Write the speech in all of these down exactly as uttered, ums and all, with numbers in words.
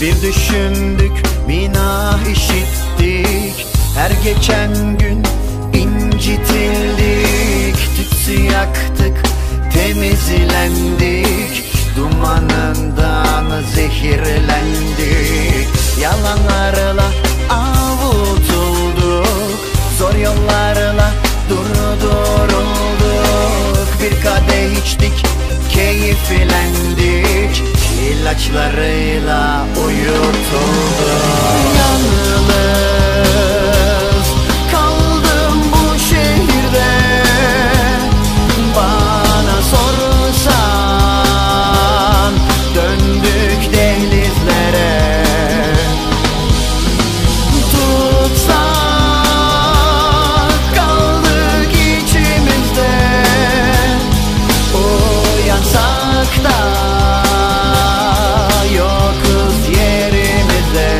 Bir düşündük, günah işittik, her geçen gün incitildik. Tütsü yaktık, temizlendik, dumanından zehirlendik. Yalanlarla avutulduk, zor yollarla durdurulduk. Bir kadeh içtik, keyiflendik, ilaçlarıyla uyutulduk. Yalnız kaldım bu şehirde, bana sorsan döndük dehlizlere. Tutsak kaldık içimizde, uyansak da yokuz yerimizde.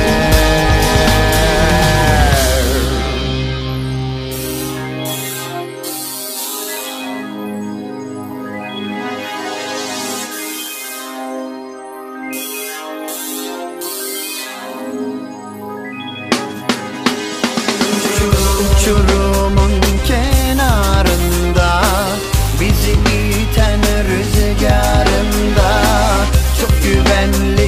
Uçurumun kenarında, bizi iten rüzgarında, çok güvenli